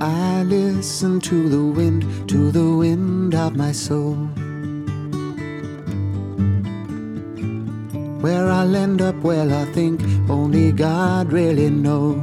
I listen to the wind of my soul. Where I'll end up, well, I think only God really knows.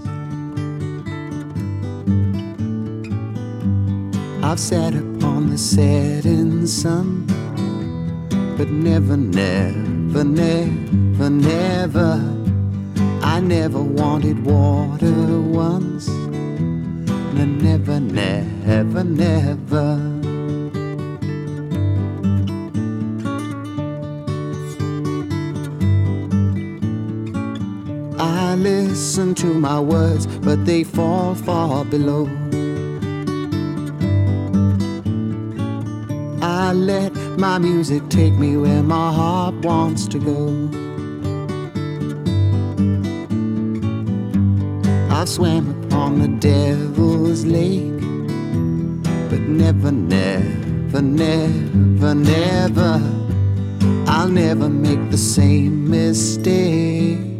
I've sat upon the setting sun, but never, never, never, never, I never wanted water once. Never, never, never. I listen to my words, but they fall far below. I let my music take me where my heart wants to go. I've swam upon the devil's lake, but never, never, never, never, I'll never make the same mistake.